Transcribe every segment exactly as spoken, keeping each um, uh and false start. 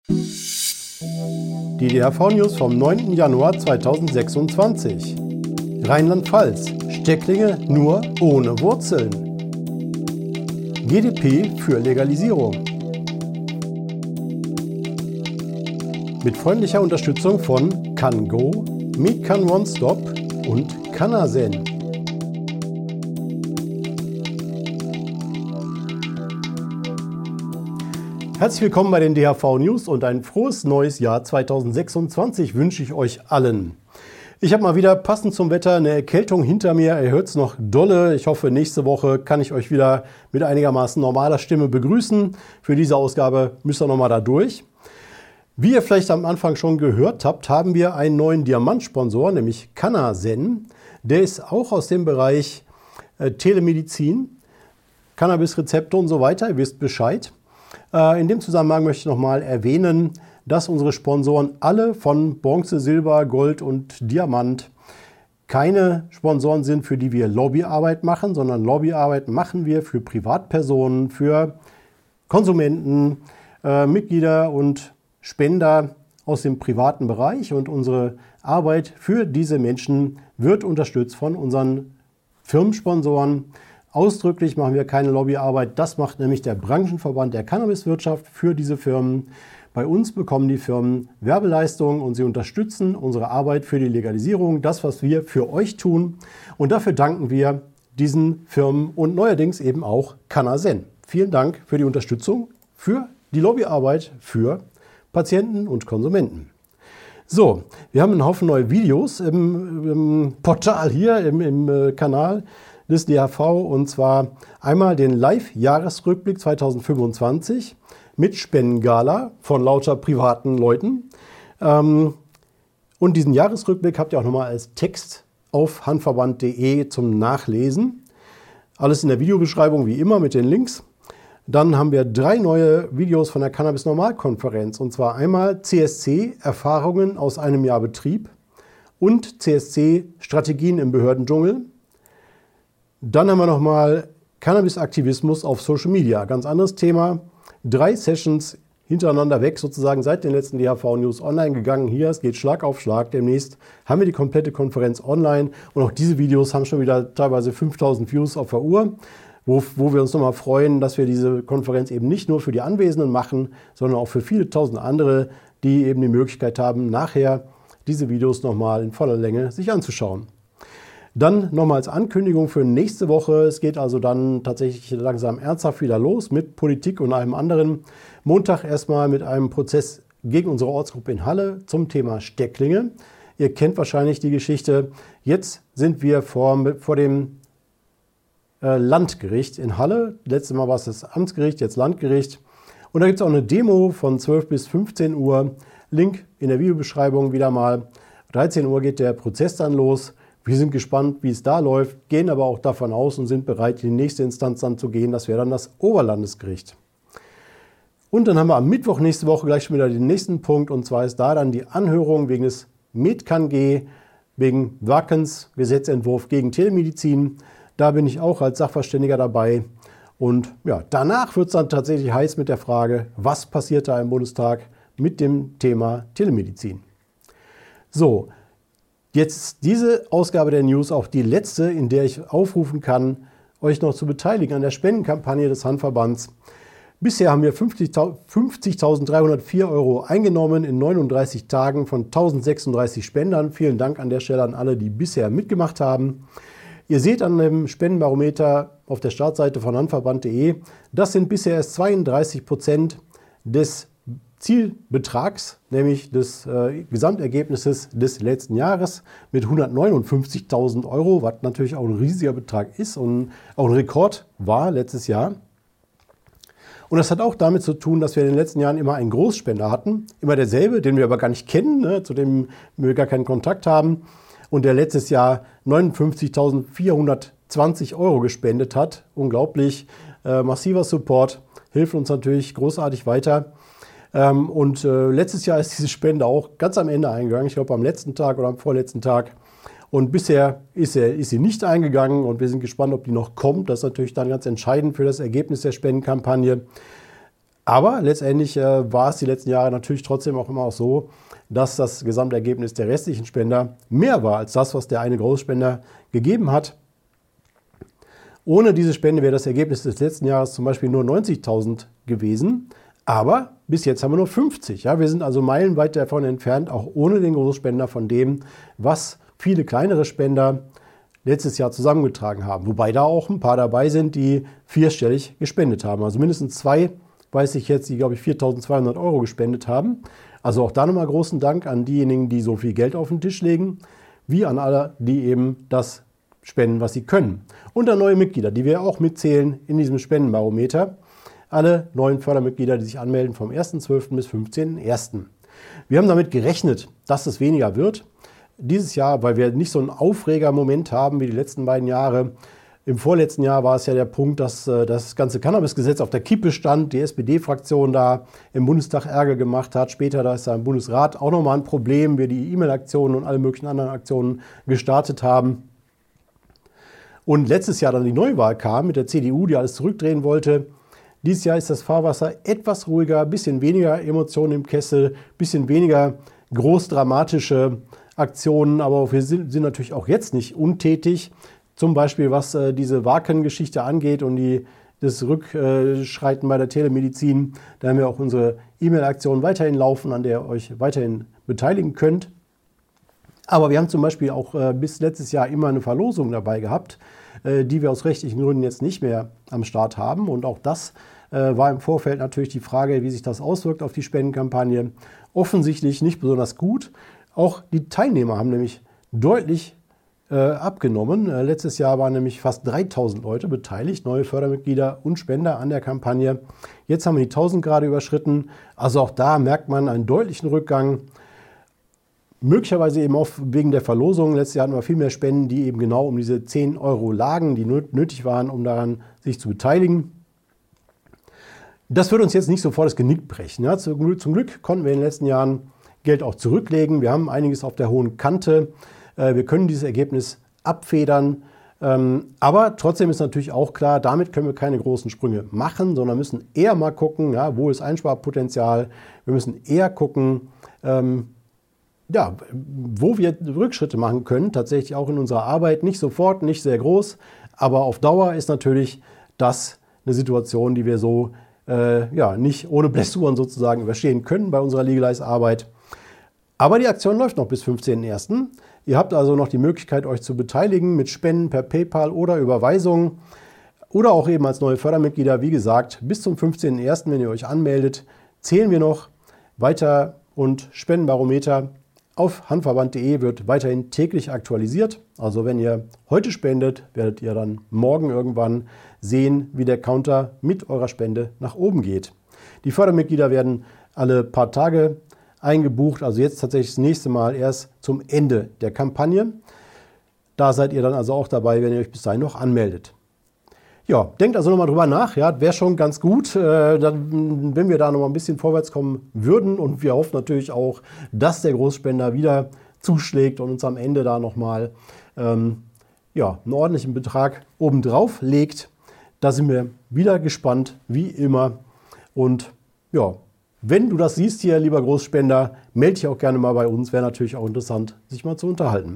Die D H V-News vom neunten Januar zweitausendsechsundzwanzig. Rheinland-Pfalz. Stecklinge nur ohne Wurzeln. G D P für Legalisierung. Mit freundlicher Unterstützung von CanGo, MeetCan One Stop und Canazen. Herzlich willkommen bei den D H V-News und ein frohes neues Jahr zweitausendsechsundzwanzig wünsche ich euch allen. Ich habe mal wieder passend zum Wetter eine Erkältung hinter mir. Ihr hört es noch dolle. Ich hoffe, nächste Woche kann ich euch wieder mit einigermaßen normaler Stimme begrüßen. Für diese Ausgabe müsst ihr nochmal da durch. Wie ihr vielleicht am Anfang schon gehört habt, haben wir einen neuen Diamantsponsor, nämlich Canazen. Der ist auch aus dem Bereich äh, Telemedizin, Cannabis-Rezepte und so weiter. Ihr wisst Bescheid. In dem Zusammenhang möchte ich nochmal erwähnen, dass unsere Sponsoren alle von Bronze, Silber, Gold und Diamant keine Sponsoren sind, für die wir Lobbyarbeit machen, sondern Lobbyarbeit machen wir für Privatpersonen, für Konsumenten, äh, Mitglieder und Spender aus dem privaten Bereich. Und unsere Arbeit für diese Menschen wird unterstützt von unseren Firmensponsoren. Ausdrücklich machen wir keine Lobbyarbeit. Das macht nämlich der Branchenverband der Cannabiswirtschaft für diese Firmen. Bei uns bekommen die Firmen Werbeleistungen und sie unterstützen unsere Arbeit für die Legalisierung, das, was wir für euch tun. Und dafür danken wir diesen Firmen und neuerdings eben auch Canazen. Vielen Dank für die Unterstützung, für die Lobbyarbeit für Patienten und Konsumenten. So, wir haben einen Haufen neue Videos im, im Portal hier, im, im äh, Kanal des D H V, und zwar einmal den Live-Jahresrückblick zweitausendfünfundzwanzig mit Spendengala von lauter privaten Leuten. Ähm, und diesen Jahresrückblick habt ihr auch nochmal als Text auf handverband punkt de zum Nachlesen. Alles in der Videobeschreibung wie immer mit den Links. Dann haben wir drei neue Videos von der Cannabis-Normalkonferenz, und zwar einmal C S C, Erfahrungen aus einem Jahr Betrieb, und C S C, Strategien im Behördendschungel. Dann haben wir nochmal Cannabis-Aktivismus auf Social Media, ganz anderes Thema. Drei Sessions hintereinander weg, sozusagen seit den letzten D H V-News online gegangen. Hier, es geht Schlag auf Schlag. Demnächst haben wir die komplette Konferenz online. Und auch diese Videos haben schon wieder teilweise fünftausend Views auf der Uhr, wo, wo wir uns nochmal freuen, dass wir diese Konferenz eben nicht nur für die Anwesenden machen, sondern auch für viele tausend andere, die eben die Möglichkeit haben, nachher diese Videos nochmal in voller Länge sich anzuschauen. Dann nochmal als Ankündigung für nächste Woche. Es geht also dann tatsächlich langsam ernsthaft wieder los mit Politik und allem anderen. Montag erstmal mit einem Prozess gegen unsere Ortsgruppe in Halle zum Thema Stecklinge. Ihr kennt wahrscheinlich die Geschichte. Jetzt sind wir vor, vor dem äh, Landgericht in Halle. Letztes Mal war es das Amtsgericht, jetzt Landgericht. Und da gibt es auch eine Demo von zwölf bis fünfzehn Uhr. Link in der Videobeschreibung wieder mal. dreizehn Uhr geht der Prozess dann los. Wir sind gespannt, wie es da läuft, gehen aber auch davon aus und sind bereit, in die nächste Instanz dann zu gehen. Das wäre dann das Oberlandesgericht. Und dann haben wir am Mittwoch nächste Woche gleich schon wieder den nächsten Punkt. Und zwar ist da dann die Anhörung wegen des MeetCan-G, wegen Wackens Gesetzentwurf gegen Telemedizin. Da bin ich auch als Sachverständiger dabei. Und ja, danach wird es dann tatsächlich heiß mit der Frage, was passiert da im Bundestag mit dem Thema Telemedizin. So. Jetzt diese Ausgabe der News auch die letzte, in der ich aufrufen kann, euch noch zu beteiligen an der Spendenkampagne des Handverbands. Bisher haben wir fünfzigtausenddreihundertvier Euro eingenommen in neununddreißig Tagen von tausendsechsunddreißig Spendern. Vielen Dank an der Stelle an alle, die bisher mitgemacht haben. Ihr seht an dem Spendenbarometer auf der Startseite von handverband punkt de, das sind bisher erst zweiunddreißig Prozent des Zielbetrags, nämlich des äh, Gesamtergebnisses des letzten Jahres mit hundertneunundfünfzigtausend Euro, was natürlich auch ein riesiger Betrag ist und auch ein Rekord war letztes Jahr. Und das hat auch damit zu tun, dass wir in den letzten Jahren immer einen Großspender hatten, immer derselbe, den wir aber gar nicht kennen, ne, zu dem wir gar keinen Kontakt haben, und der letztes Jahr neunundfünfzigtausendvierhundertzwanzig Euro gespendet hat. Unglaublich, äh, massiver Support, hilft uns natürlich großartig weiter. Ähm, und äh, letztes Jahr ist diese Spende auch ganz am Ende eingegangen, ich glaube am letzten Tag oder am vorletzten Tag. Und bisher ist, er, ist sie nicht eingegangen und wir sind gespannt, ob die noch kommt. Das ist natürlich dann ganz entscheidend für das Ergebnis der Spendenkampagne. Aber letztendlich äh, war es die letzten Jahre natürlich trotzdem auch immer auch so, dass das Gesamtergebnis der restlichen Spender mehr war als das, was der eine Großspender gegeben hat. Ohne diese Spende wäre das Ergebnis des letzten Jahres zum Beispiel nur neunzigtausend gewesen. Aber bis jetzt haben wir nur fünfzig. Ja? Wir sind also meilenweit davon entfernt, auch ohne den Großspender, von dem, was viele kleinere Spender letztes Jahr zusammengetragen haben. Wobei da auch ein paar dabei sind, die vierstellig gespendet haben. Also mindestens zwei, weiß ich jetzt, die, glaube ich, viertausendzweihundert Euro gespendet haben. Also auch da nochmal großen Dank an diejenigen, die so viel Geld auf den Tisch legen, wie an alle, die eben das spenden, was sie können. Und an neue Mitglieder, die wir auch mitzählen in diesem Spendenbarometer. Alle neuen Fördermitglieder, die sich anmelden vom ersten zwölften bis fünfzehnten ersten Wir haben damit gerechnet, dass es weniger wird. Dieses Jahr, weil wir nicht so einen Aufregermoment haben wie die letzten beiden Jahre. Im vorletzten Jahr war es ja der Punkt, dass äh, das ganze Cannabisgesetz auf der Kippe stand, die S P D-Fraktion da im Bundestag Ärger gemacht hat. Später, da ist da im Bundesrat auch nochmal ein Problem, wir die E-Mail-Aktionen und alle möglichen anderen Aktionen gestartet haben. Und letztes Jahr dann die Neuwahl kam mit der C D U, die alles zurückdrehen wollte. Dieses Jahr ist das Fahrwasser etwas ruhiger, ein bisschen weniger Emotionen im Kessel, ein bisschen weniger großdramatische Aktionen, aber wir sind, sind natürlich auch jetzt nicht untätig. Zum Beispiel was äh, diese Waken-Geschichte angeht und die, das Rückschreiten bei der Telemedizin. Da haben wir auch unsere E-Mail-Aktion weiterhin laufen, an der ihr euch weiterhin beteiligen könnt. Aber wir haben zum Beispiel auch äh, bis letztes Jahr immer eine Verlosung dabei gehabt, äh, die wir aus rechtlichen Gründen jetzt nicht mehr am Start haben. Und auch das äh, war im Vorfeld natürlich die Frage, wie sich das auswirkt auf die Spendenkampagne. Offensichtlich nicht besonders gut. Auch die Teilnehmer haben nämlich deutlich äh, abgenommen. Äh, letztes Jahr waren nämlich fast dreitausend Leute beteiligt, neue Fördermitglieder und Spender an der Kampagne. Jetzt haben wir die tausend gerade überschritten. Also auch da merkt man einen deutlichen Rückgang. Möglicherweise eben auch wegen der Verlosung. Letztes Jahr hatten wir viel mehr Spenden, die eben genau um diese zehn Euro lagen, die nötig waren, um daran sich zu beteiligen. Das wird uns jetzt nicht sofort das Genick brechen. Ja, zum Glück konnten wir in den letzten Jahren Geld auch zurücklegen. Wir haben einiges auf der hohen Kante. Wir können dieses Ergebnis abfedern. Aber trotzdem ist natürlich auch klar, damit können wir keine großen Sprünge machen, sondern müssen eher mal gucken, ja, wo ist Einsparpotenzial. Wir müssen eher gucken, ja, wo wir Rückschritte machen können, tatsächlich auch in unserer Arbeit. Nicht sofort, nicht sehr groß, aber auf Dauer ist natürlich das eine Situation, die wir so äh, ja, nicht ohne Blessuren sozusagen überstehen können bei unserer Legalize-Arbeit. Aber die Aktion läuft noch bis fünfzehnten ersten Ihr habt also noch die Möglichkeit, euch zu beteiligen mit Spenden per PayPal oder Überweisung oder auch eben als neue Fördermitglieder. Wie gesagt, bis zum fünfzehnten ersten, wenn ihr euch anmeldet, zählen wir noch weiter und Spendenbarometer auf handverband punkt de wird weiterhin täglich aktualisiert. Also wenn ihr heute spendet, werdet ihr dann morgen irgendwann sehen, wie der Counter mit eurer Spende nach oben geht. Die Fördermitglieder werden alle paar Tage eingebucht, also jetzt tatsächlich das nächste Mal erst zum Ende der Kampagne. Da seid ihr dann also auch dabei, wenn ihr euch bis dahin noch anmeldet. Ja, denkt also nochmal drüber nach. Ja, wäre schon ganz gut, äh, dann, wenn wir da noch mal ein bisschen vorwärts kommen würden. Und wir hoffen natürlich auch, dass der Großspender wieder zuschlägt und uns am Ende da nochmal ähm, ja, einen ordentlichen Betrag obendrauf legt. Da sind wir wieder gespannt, wie immer. Und ja, wenn du das siehst hier, lieber Großspender, melde dich auch gerne mal bei uns. Wäre natürlich auch interessant, sich mal zu unterhalten.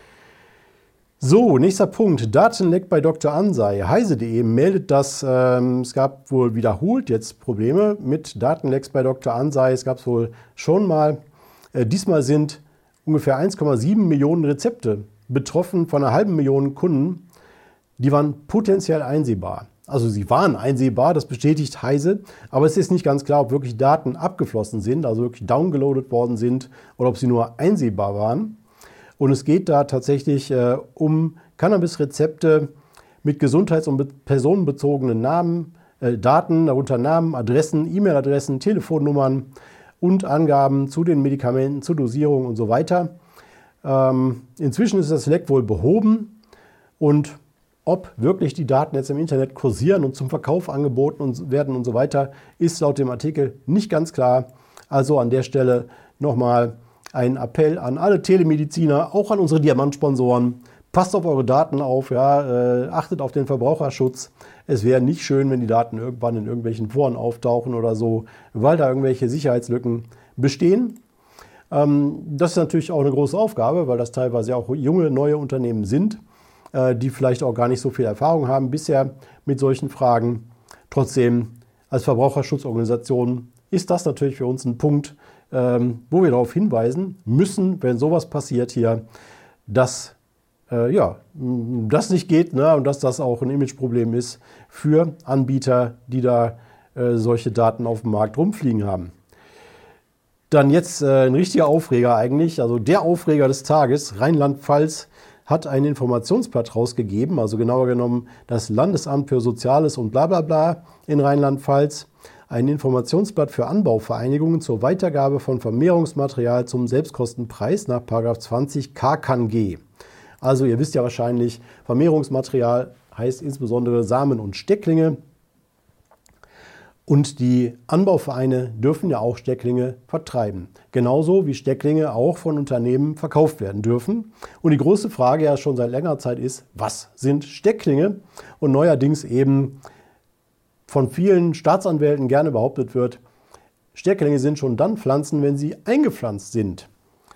So, nächster Punkt. Datenleck bei Doktor Ansei. heise punkt de meldet, dass ähm, es gab wohl wiederholt jetzt Probleme mit Datenlecks bei Doktor Ansei. Es gab es wohl schon mal. Äh, diesmal sind ungefähr eins Komma sieben Millionen Rezepte betroffen von einer halben Million Kunden. Die waren potenziell einsehbar. Also sie waren einsehbar, das bestätigt Heise, aber es ist nicht ganz klar, ob wirklich Daten abgeflossen sind, also wirklich downgeloadet worden sind oder ob sie nur einsehbar waren. Und es geht da tatsächlich äh, um Cannabis-Rezepte mit gesundheits- und personenbezogenen Namen, äh, Daten, darunter Namen, Adressen, E-Mail-Adressen, Telefonnummern und Angaben zu den Medikamenten, zur Dosierung und so weiter. Ähm, inzwischen ist das Leck wohl behoben und ob wirklich die Daten jetzt im Internet kursieren und zum Verkauf angeboten und werden und so weiter, ist laut dem Artikel nicht ganz klar. Also an der Stelle nochmal ein Appell an alle Telemediziner, auch an unsere Diamantsponsoren. passt auf eure Daten auf, ja, äh, achtet auf den Verbraucherschutz. Es wäre nicht schön, wenn die Daten irgendwann in irgendwelchen Foren auftauchen oder so, weil da irgendwelche Sicherheitslücken bestehen. Ähm, das ist natürlich auch eine große Aufgabe, weil das teilweise auch junge, neue Unternehmen sind, äh, die vielleicht auch gar nicht so viel Erfahrung haben bisher mit solchen Fragen. Trotzdem, als Verbraucherschutzorganisation ist das natürlich für uns ein Punkt, ähm, wo wir darauf hinweisen müssen, wenn sowas passiert hier, dass äh, ja, das nicht geht, ne, und dass das auch ein Imageproblem ist für Anbieter, die da äh, solche Daten auf dem Markt rumfliegen haben. Dann jetzt äh, ein richtiger Aufreger eigentlich, also der Aufreger des Tages. Rheinland-Pfalz hat ein Informationsblatt rausgegeben, also genauer genommen das Landesamt für Soziales und bla bla bla in Rheinland-Pfalz. Ein Informationsblatt für Anbauvereinigungen zur Weitergabe von Vermehrungsmaterial zum Selbstkostenpreis nach Paragraph zwanzig K K N G. Also ihr wisst ja wahrscheinlich, Vermehrungsmaterial heißt insbesondere Samen und Stecklinge. Und die Anbauvereine dürfen ja auch Stecklinge vertreiben. Genauso wie Stecklinge auch von Unternehmen verkauft werden dürfen. Und die große Frage ja schon seit längerer Zeit ist, was sind Stecklinge? Und neuerdings eben von vielen Staatsanwälten gerne behauptet wird, Stecklinge sind schon dann Pflanzen, wenn sie eingepflanzt sind.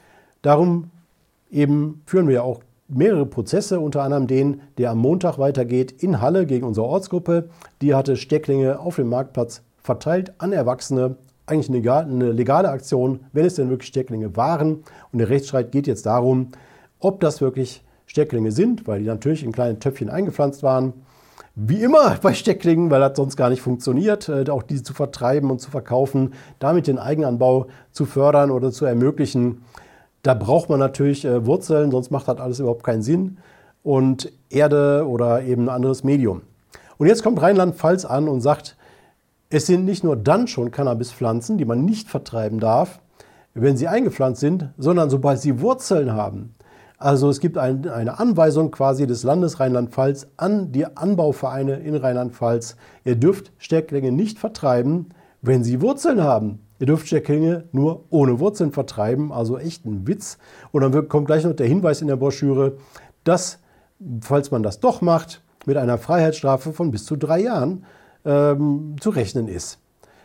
Darum eben führen wir ja auch mehrere Prozesse, unter anderem den, der am Montag weitergeht in Halle gegen unsere Ortsgruppe. Die hatte Stecklinge auf dem Marktplatz verteilt an Erwachsene. Eigentlich eine legale, eine legale Aktion, wenn es denn wirklich Stecklinge waren. Und der Rechtsstreit geht jetzt darum, ob das wirklich Stecklinge sind, weil die natürlich in kleine Töpfchen eingepflanzt waren. Wie immer bei Stecklingen, weil das sonst gar nicht funktioniert, auch diese zu vertreiben und zu verkaufen, damit den Eigenanbau zu fördern oder zu ermöglichen. Da braucht man natürlich Wurzeln, sonst macht das alles überhaupt keinen Sinn. Und Erde oder eben ein anderes Medium. Und jetzt kommt Rheinland-Pfalz an und sagt, es sind nicht nur dann schon Cannabispflanzen, die man nicht vertreiben darf, wenn sie eingepflanzt sind, sondern sobald sie Wurzeln haben. Also es gibt ein, eine Anweisung quasi des Landes Rheinland-Pfalz an die Anbauvereine in Rheinland-Pfalz. Ihr dürft Stecklinge nicht vertreiben, wenn sie Wurzeln haben. Ihr dürft Stecklinge nur ohne Wurzeln vertreiben, also echt ein Witz. Und dann kommt gleich noch der Hinweis in der Broschüre, dass, falls man das doch macht, mit einer Freiheitsstrafe von bis zu drei Jahren ähm, zu rechnen ist.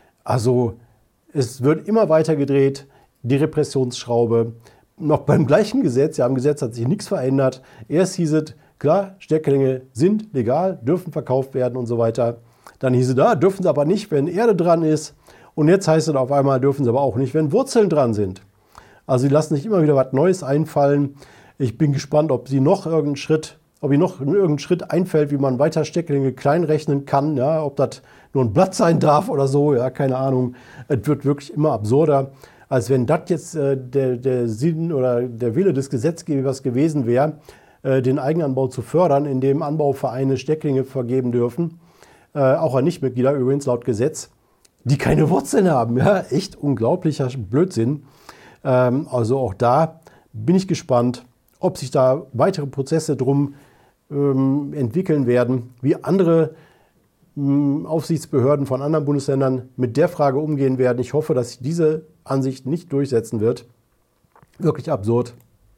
Also es wird immer weiter gedreht, die Repressionsschraube. Noch beim gleichen Gesetz, ja, am Gesetz hat sich nichts verändert. Erst hieß es, klar, Stecklinge sind legal, dürfen verkauft werden und so weiter. Dann hieß es, da dürfen sie aber nicht, wenn Erde dran ist. Und jetzt heißt es auf einmal, dürfen sie aber auch nicht, wenn Wurzeln dran sind. Also sie lassen sich immer wieder was Neues einfallen. Ich bin gespannt, ob sie noch irgendeinen Schritt, ob ihnen noch irgendein Schritt einfällt, wie man weiter Stecklinge kleinrechnen kann. Ja, ob das nur ein Blatt sein darf oder so, ja, keine Ahnung. Es wird wirklich immer absurder, als wenn das jetzt äh, der, der Sinn oder der Wille des Gesetzgebers gewesen wäre, äh, den Eigenanbau zu fördern, indem Anbauvereine Stecklinge vergeben dürfen, äh, auch an Nichtmitglieder übrigens laut Gesetz, die keine Wurzeln haben. Ja, echt unglaublicher Blödsinn. Ähm, also auch da bin ich gespannt, ob sich da weitere Prozesse drum ähm, entwickeln werden, wie andere ähm, Aufsichtsbehörden von anderen Bundesländern mit der Frage umgehen werden. Ich hoffe, dass sich diese Ansicht nicht durchsetzen wird. Wirklich absurd.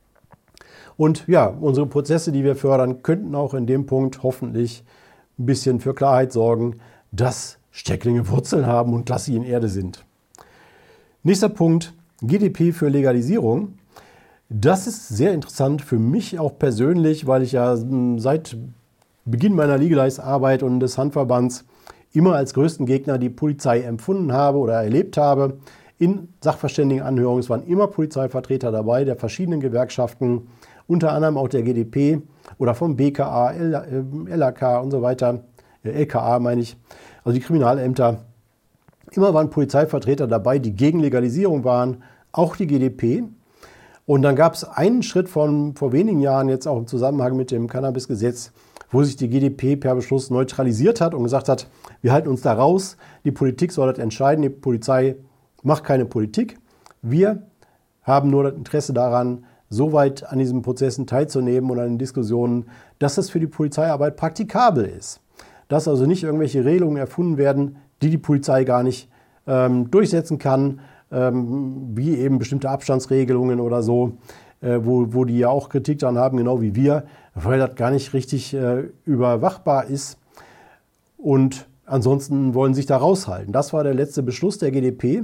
Und ja, unsere Prozesse, die wir fördern, könnten auch in dem Punkt hoffentlich ein bisschen für Klarheit sorgen, dass Stecklinge Wurzeln haben und dass sie in Erde sind. Nächster Punkt, G D P für Legalisierung. Das ist sehr interessant für mich auch persönlich, weil ich ja seit Beginn meiner Legalize-Arbeit und des Handverbands immer als größten Gegner die Polizei empfunden habe oder erlebt habe. In Sachverständigenanhörungen, es waren immer Polizeivertreter dabei, der verschiedenen Gewerkschaften, unter anderem auch der G D P oder vom B K A, L A K und so weiter, L K A meine ich, also die Kriminalämter. Immer waren Polizeivertreter dabei, die gegen Legalisierung waren, auch die G D P. Und dann gab es einen Schritt von vor wenigen Jahren, jetzt auch im Zusammenhang mit dem Cannabisgesetz, wo sich die G D P per Beschluss neutralisiert hat und gesagt hat, wir halten uns da raus, die Politik soll das entscheiden, die Polizei macht keine Politik. Wir haben nur das Interesse daran, so weit an diesen Prozessen teilzunehmen und an den Diskussionen, dass es für die Polizeiarbeit praktikabel ist. Dass also nicht irgendwelche Regelungen erfunden werden, die die Polizei gar nicht ähm, durchsetzen kann, ähm, wie eben bestimmte Abstandsregelungen oder so. äh, wo, wo die ja auch Kritik daran haben, genau wie wir, weil das gar nicht richtig äh, überwachbar ist. Und ansonsten wollen sich da raushalten. Das war der letzte Beschluss der G d P.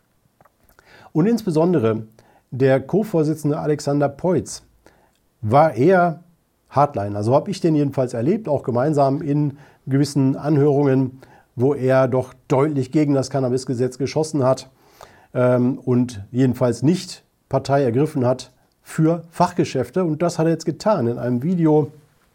Und insbesondere der Co-Vorsitzende Alexander Peutz war eher Hardliner. So habe ich den jedenfalls erlebt, auch gemeinsam in gewissen Anhörungen, wo er doch deutlich gegen das Cannabisgesetz geschossen hat ähm, und jedenfalls nicht Partei ergriffen hat für Fachgeschäfte. Und das hat er jetzt getan in einem Video.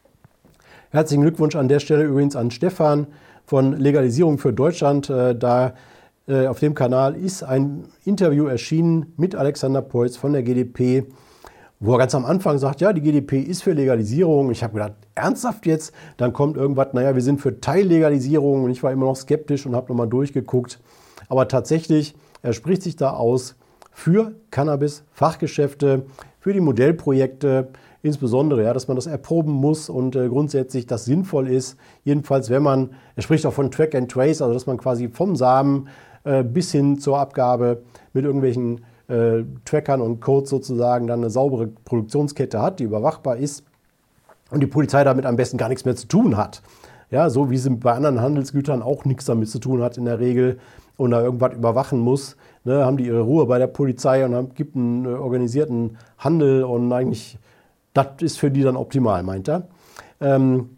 Herzlichen Glückwunsch an der Stelle übrigens an Stefan von Legalisierung für Deutschland. Äh, da äh, auf dem Kanal ist ein Interview erschienen mit Alexander Peutz von der G d P, wo er ganz am Anfang sagt, ja, die G d P ist für Legalisierung. Ich habe gedacht, ernsthaft jetzt? Dann kommt irgendwas, naja, wir sind für Teillegalisierung. Und ich war immer noch skeptisch und habe nochmal durchgeguckt. Aber tatsächlich, er spricht sich da aus für Cannabis-Fachgeschäfte, für die Modellprojekte, insbesondere, ja, dass man das erproben muss und äh, grundsätzlich das sinnvoll ist. Jedenfalls, wenn man, er spricht auch von Track and Trace, also dass man quasi vom Samen äh, bis hin zur Abgabe mit irgendwelchen äh, Trackern und Codes sozusagen dann eine saubere Produktionskette hat, die überwachbar ist und die Polizei damit am besten gar nichts mehr zu tun hat. Ja, so wie sie bei anderen Handelsgütern auch nichts damit zu tun hat in der Regel und da irgendwas überwachen muss, ne, haben die ihre Ruhe bei der Polizei und haben, gibt einen äh, organisierten Handel und eigentlich, das ist für die dann optimal, meint er. Ähm,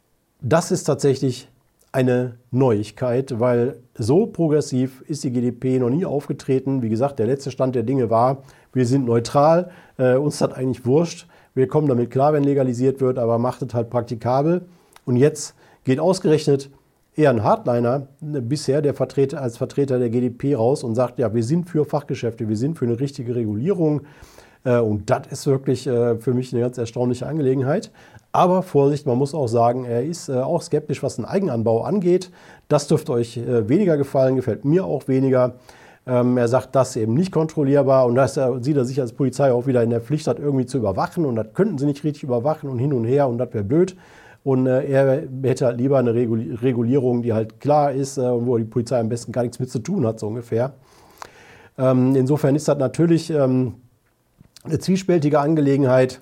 das ist tatsächlich eine Neuigkeit, weil so progressiv ist die G d P noch nie aufgetreten. Wie gesagt, der letzte Stand der Dinge war, wir sind neutral, äh, uns hat eigentlich wurscht, wir kommen damit klar, wenn legalisiert wird, aber macht es halt praktikabel. Und jetzt geht ausgerechnet eher ein Hardliner bisher der Vertreter, als Vertreter der G d P raus und sagt, ja, wir sind für Fachgeschäfte, wir sind für eine richtige Regulierung. Und das ist wirklich für mich eine ganz erstaunliche Angelegenheit. Aber Vorsicht, man muss auch sagen, er ist auch skeptisch, was den Eigenanbau angeht. Das dürfte euch weniger gefallen, gefällt mir auch weniger. Er sagt, das eben nicht kontrollierbar und da sieht er sich als Polizei auch wieder in der Pflicht, das irgendwie zu überwachen. Und das könnten sie nicht richtig überwachen und hin und her und das wäre blöd. Und er hätte halt lieber eine Regulierung, die halt klar ist und wo die Polizei am besten gar nichts mit zu tun hat, so ungefähr. Insofern ist das natürlich eine zwiespältige Angelegenheit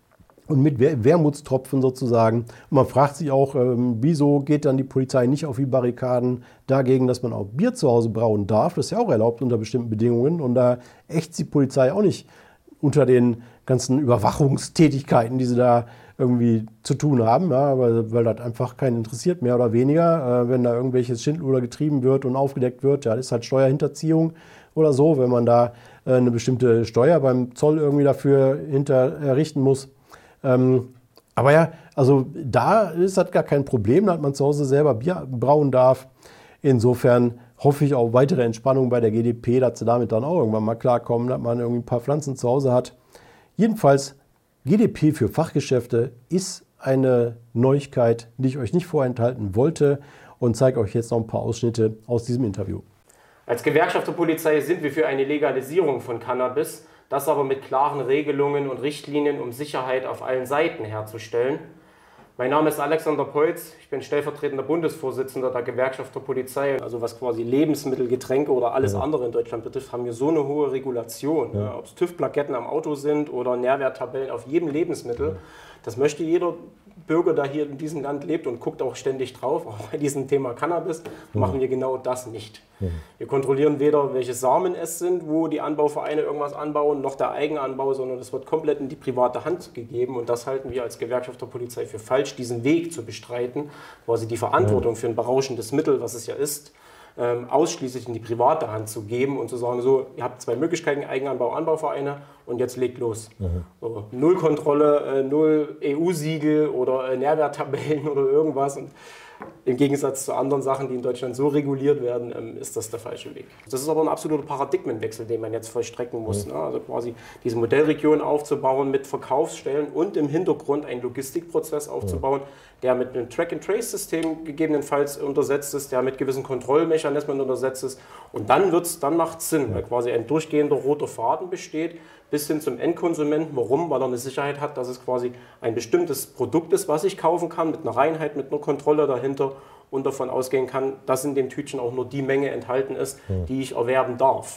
und mit Wermutstropfen sozusagen. Und man fragt sich auch, ähm, wieso geht dann die Polizei nicht auf die Barrikaden dagegen, dass man auch Bier zu Hause brauen darf. Das ist ja auch erlaubt unter bestimmten Bedingungen. Und da ächzt die Polizei auch nicht unter den ganzen Überwachungstätigkeiten, die sie da irgendwie zu tun haben, ja, weil, weil das einfach keinen interessiert, mehr oder weniger. Äh, wenn da irgendwelches Schindluder getrieben wird und aufgedeckt wird, ja, das ist halt Steuerhinterziehung oder so, wenn man da äh, eine bestimmte Steuer beim Zoll irgendwie dafür hinter errichten muss. Ähm, aber ja, also da ist das gar kein Problem, dass man zu Hause selber Bier brauen darf. Insofern hoffe ich auf weitere Entspannung bei der G d P, dass sie damit dann auch irgendwann mal klarkommen, dass man irgendwie ein paar Pflanzen zu Hause hat. Jedenfalls, G d P für Fachgeschäfte ist eine Neuigkeit, die ich euch nicht vorenthalten wollte und zeige euch jetzt noch ein paar Ausschnitte aus diesem Interview. Als Gewerkschaft der Polizei sind wir für eine Legalisierung von Cannabis, das aber mit klaren Regelungen und Richtlinien, um Sicherheit auf allen Seiten herzustellen. Mein Name ist Alexander Peutz, ich bin stellvertretender Bundesvorsitzender der Gewerkschaft der Polizei. Also was quasi Lebensmittel, Getränke oder alles ja. andere in Deutschland betrifft, haben wir so eine hohe Regulation. Ja. Ob es TÜV-Plaketten am Auto sind oder Nährwerttabellen auf jedem Lebensmittel. Ja. Das möchte jeder Bürger, der hier in diesem Land lebt und guckt auch ständig drauf. Auch bei diesem Thema Cannabis ja. machen wir genau das nicht. Ja. Wir kontrollieren weder, welche Samen es sind, wo die Anbauvereine irgendwas anbauen, noch der Eigenanbau, sondern es wird komplett in die private Hand gegeben. Und das halten wir als Gewerkschaft der Polizei für falsch, diesen Weg zu bestreiten, quasi die Verantwortung ja. für ein berauschendes Mittel, was es ja ist, ähm, ausschließlich in die private Hand zu geben und zu sagen, so, ihr habt zwei Möglichkeiten, Eigenanbau, Anbauvereine und jetzt legt los. Mhm. So, null Kontrolle, äh, null E U-Siegel oder äh, Nährwerttabellen oder irgendwas. Und im Gegensatz zu anderen Sachen, die in Deutschland so reguliert werden, ähm, ist das der falsche Weg. Das ist aber ein absoluter Paradigmenwechsel, den man jetzt vollstrecken muss. Mhm. Ne? Also quasi diese Modellregion aufzubauen mit Verkaufsstellen und im Hintergrund einen Logistikprozess aufzubauen, mhm. der mit einem Track-and-Trace-System gegebenenfalls untersetzt ist, der mit gewissen Kontrollmechanismen untersetzt ist. Und dann, wird's, dann macht es Sinn, mhm. weil quasi ein durchgehender roter Faden besteht, bis hin zum Endkonsumenten. Warum? Weil er eine Sicherheit hat, dass es quasi ein bestimmtes Produkt ist, was ich kaufen kann, mit einer Reinheit, mit einer Kontrolle dahinter und davon ausgehen kann, dass in dem Tütchen auch nur die Menge enthalten ist, die ich erwerben darf.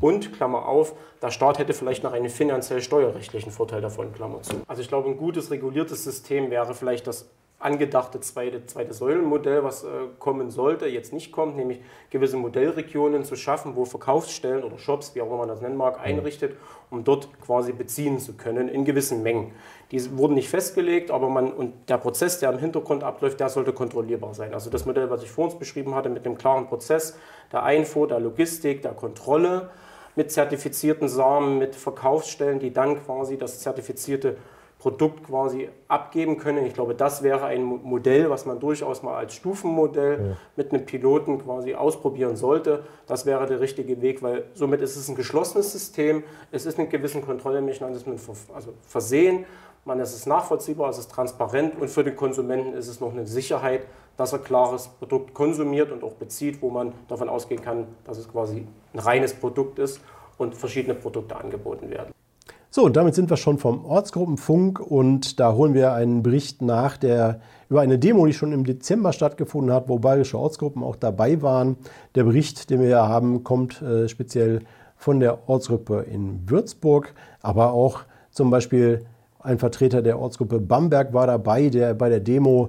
Und, Klammer auf, der Staat hätte vielleicht noch einen finanziell steuerrechtlichen Vorteil davon, Klammer zu. Also ich glaube, ein gutes, reguliertes System wäre vielleicht das angedachte zweite, zweite Säulenmodell, was äh, kommen sollte, jetzt nicht kommt, nämlich gewisse Modellregionen zu schaffen, wo Verkaufsstellen oder Shops, wie auch immer man das nennen mag, einrichtet, um dort quasi beziehen zu können in gewissen Mengen. Die wurden nicht festgelegt, aber man, und der Prozess, der im Hintergrund abläuft, der sollte kontrollierbar sein. Also das Modell, was ich vor uns beschrieben hatte, mit dem klaren Prozess der Einfuhr, der Logistik, der Kontrolle, mit zertifizierten Samen, mit Verkaufsstellen, die dann quasi das zertifizierte Produkt quasi abgeben können. Ich glaube, das wäre ein Modell, was man durchaus mal als Stufenmodell ja. mit einem Piloten quasi ausprobieren sollte. Das wäre der richtige Weg, weil somit ist es ein geschlossenes System, es ist mit gewissen Kontrollmechanismen also versehen, man, es ist nachvollziehbar, es ist transparent und für den Konsumenten ist es noch eine Sicherheit, dass er klares Produkt konsumiert und auch bezieht, wo man davon ausgehen kann, dass es quasi ein reines Produkt ist und verschiedene Produkte angeboten werden. So, und damit sind wir schon vom Ortsgruppenfunk und da holen wir einen Bericht nach, der über eine Demo, die schon im Dezember stattgefunden hat, wo bayerische Ortsgruppen auch dabei waren. Der Bericht, den wir hier haben, kommt äh, speziell von der Ortsgruppe in Würzburg, aber auch zum Beispiel ein Vertreter der Ortsgruppe Bamberg war dabei, der bei der Demo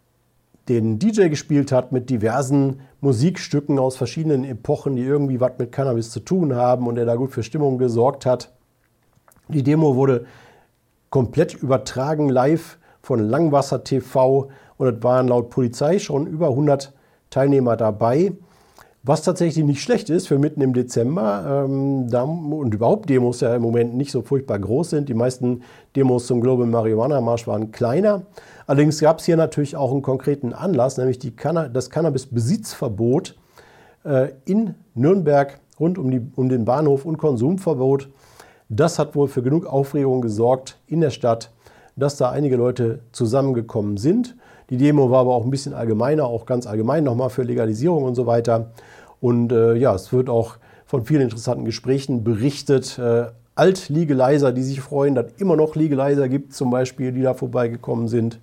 den D J gespielt hat mit diversen Musikstücken aus verschiedenen Epochen, die irgendwie was mit Cannabis zu tun haben und der da gut für Stimmung gesorgt hat. Die Demo wurde komplett übertragen live von Langwasser T V und es waren laut Polizei schon über hundert Teilnehmer dabei, was tatsächlich nicht schlecht ist für mitten im Dezember ähm, da, und überhaupt Demos ja im Moment nicht so furchtbar groß sind. Die meisten Demos zum Global Marihuana Marsch waren kleiner. Allerdings gab es hier natürlich auch einen konkreten Anlass, nämlich die Canna- das Cannabis-Besitzverbot äh, in Nürnberg rund um, die, um den Bahnhof und Konsumverbot. Das hat wohl für genug Aufregung gesorgt in der Stadt, dass da einige Leute zusammengekommen sind. Die Demo war aber auch ein bisschen allgemeiner, auch ganz allgemein nochmal für Legalisierung und so weiter. Und äh, ja, es wird auch von vielen interessanten Gesprächen berichtet. Äh, Alt-Legalizer, die sich freuen, dass es immer noch Legalizer gibt, zum Beispiel, die da vorbeigekommen sind.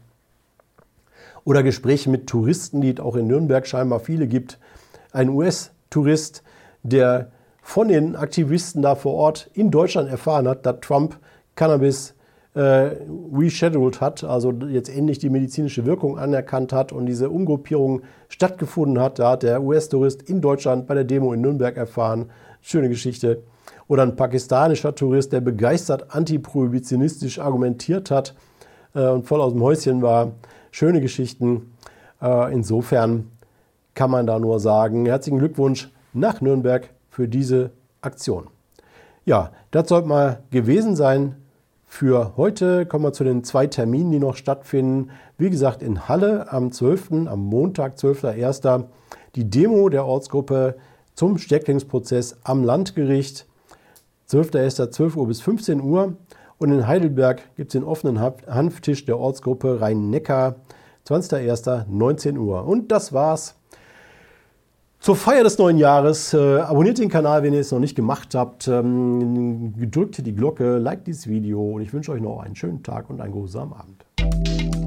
Oder Gespräche mit Touristen, die es auch in Nürnberg scheinbar viele gibt. Ein U S-Tourist, der von den Aktivisten da vor Ort in Deutschland erfahren hat, dass Trump Cannabis äh, rescheduled hat, also jetzt endlich die medizinische Wirkung anerkannt hat und diese Umgruppierung stattgefunden hat. Da hat der U S-Tourist in Deutschland bei der Demo in Nürnberg erfahren. Schöne Geschichte. Oder ein pakistanischer Tourist, der begeistert antiprohibitionistisch argumentiert hat äh, und voll aus dem Häuschen war. Schöne Geschichten. Äh, insofern kann man da nur sagen, herzlichen Glückwunsch nach Nürnberg für diese Aktion. Ja, das sollte mal gewesen sein für heute. Kommen wir zu den zwei Terminen, die noch stattfinden. Wie gesagt, in Halle am zwölften, am Montag, zwölfter erster die Demo der Ortsgruppe zum Stecklingprozess am Landgericht. zwölfter erster zwölf Uhr bis fünfzehn Uhr. Und in Heidelberg gibt es den offenen Hanftisch der Ortsgruppe Rhein-Neckar, zwanzigster erster neunzehn Uhr. Und das war's zur Feier des neuen Jahres. Äh, abonniert den Kanal, wenn ihr es noch nicht gemacht habt. Ähm, drückt die Glocke, liked dieses Video und ich wünsche euch noch einen schönen Tag und einen geruhsamen Abend.